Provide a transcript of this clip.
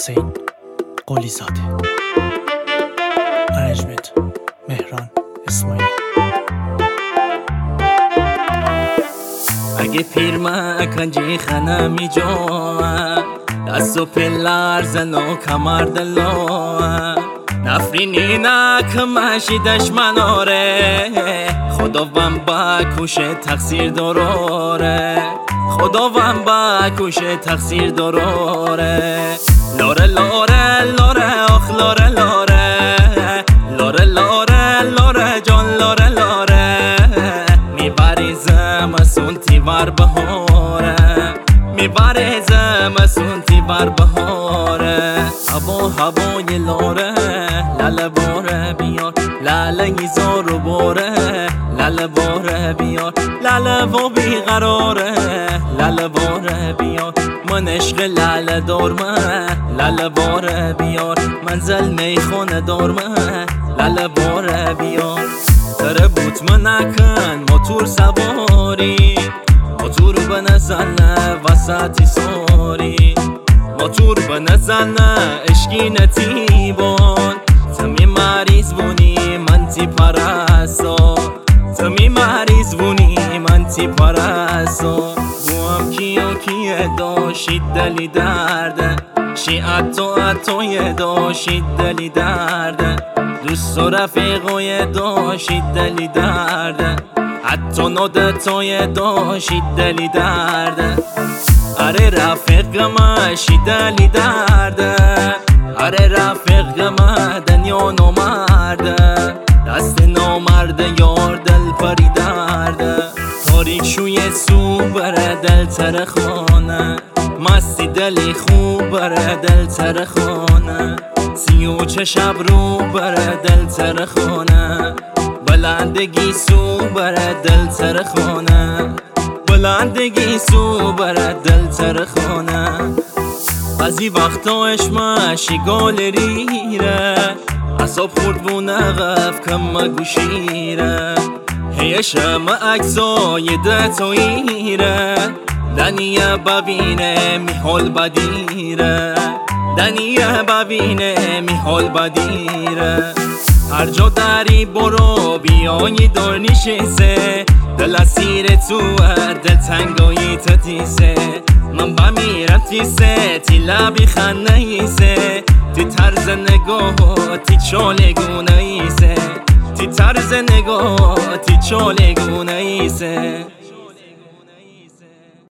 حسین قلی زاده. ارنجمنت مهران اسماعیل. اگه پیرمکنجی خنمی جا دست و پلر زن و کمر دلا نفرینی نکمشی دشمناره خداوند بکشه تقصیر داراره خداوند بکشه تقصیر داراره لاره لاره لاره آخ لاره لاره لاره لاره لاره جان لاره لاره میبری زمستون تیور بهاره میبری زمستون تیور بهاره هوای لاره لله باره بیار لله گیزارو باره لله باره بیار لله و بیقراره لله باره بیار من عشق لله دارمه لله باره بیار منزل میخونه دارمه لله باره بیار تره بوت من نکن موتور سواری موتور بنزنه وسطی ساری موتور بنزنه اشکی نتیبان تمی مریض بونی من تی پرسا تمی مریض بونی من تی پرسا بوام کیو کیه داشید دلی درده شی اتوی داشید دلی درده دوست و رفیقای داشید دلی درده حتی نودتای داشید دلی درده اره رفیق ماشی دلی درده اره رفیق ما دنیا نامرده دست نامرده یار دل پری درده تاریک شوی سو بره دل تر خانه مستی دلی خوب بره دل تر خانه 36 شب رو بره دل تر خانه بلندگی سو بره دل تر خانه بلندگی سو بره دل تر خانه بعضی وقتا اشمشی گالریره اصاب خورد و نقف کم گوشیره هیشم اکسای دتاییره دنیه ببینه میحال بدیره دنیه ببینه میحال بدیره هر جا داری برو بیایی دار نشسته دل اسیر تو دل تنگایی تتیسه من بمیرم تیسه تی لبی خنهیسه تی طرز نگاه تی چالگونه ایسه تی طرز نگاه تی چالگونه ایسه